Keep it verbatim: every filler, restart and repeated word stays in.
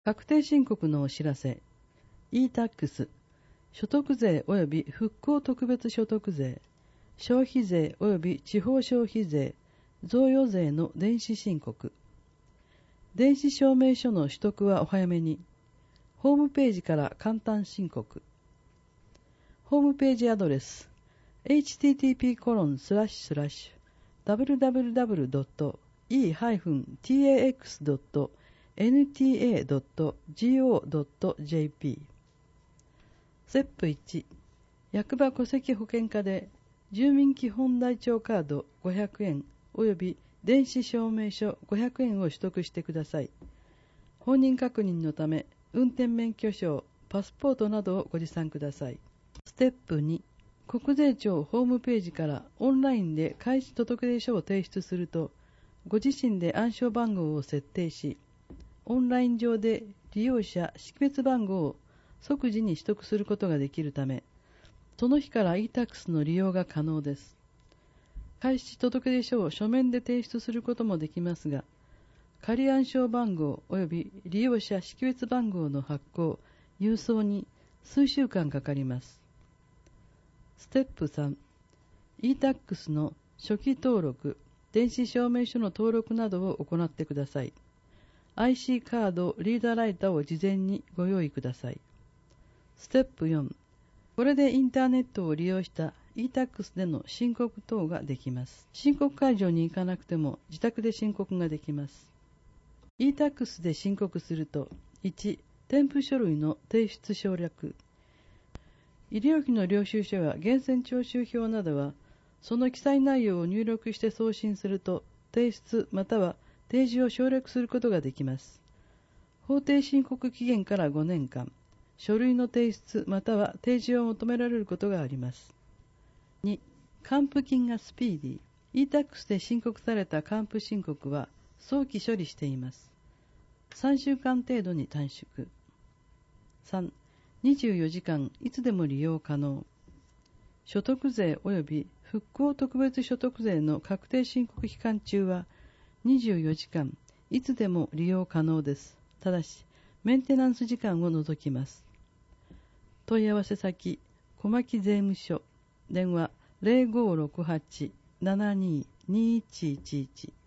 確定申告のお知らせ。イータックス、所得税及び復興特別所得税、消費税及び地方消費税、贈与税の電子申告。電子証明書の取得はお早めに。ホームページから簡単申告。ホームページアドレス エイチティーティーピーコロンスラッシュスラッシュダブリューダブリューダブリュードットイータックスドットエヌティーエードットゴードットジェーピー。 ステップいち、役場戸籍保険課で住民基本台帳カードごひゃくえんおよび電子証明書ごひゃくえんを取得してください。本人確認のため運転免許証、パスポートなどをご持参ください。ステップに、国税庁ホームページからオンラインで開始届出書を提出すると、ご自身で暗証番号を設定し、オンライン上で利用者識別番号を即時に取得することができるため、その日から イータックス の利用が可能です。開始届出書を書面で提出することもできますが、仮暗証番号及び利用者識別番号の発行、郵送に数週間かかります。ステップさん、イータックス の初期登録、電子証明書の登録などを行ってください。アイシー カード、リーダーライターを事前にご用意ください。ステップよん、これでインターネットを利用した イータックス での申告等ができます。申告会場に行かなくても自宅で申告ができます。イータックス で申告すると、いち、添付書類の提出省略。医療費の領収書や源泉徴収票などは、その記載内容を入力して送信すると、提出または提示を省略することができます。法定申告期限からごねんかん、書類の提出または提示を求められることがあります。に、還付金がスピーディー。イータックス で申告された還付申告は早期処理しています。さんしゅうかん程度に短縮。さん、にじゅうよじかんいつでも利用可能。所得税及び復興特別所得税の確定申告期間中はにじゅうよじかんいつでも利用可能です。ただし、メンテナンス時間を除きます。問い合わせ先、小牧税務署、電話ゼロごろくはち ななにーにいちいちいち。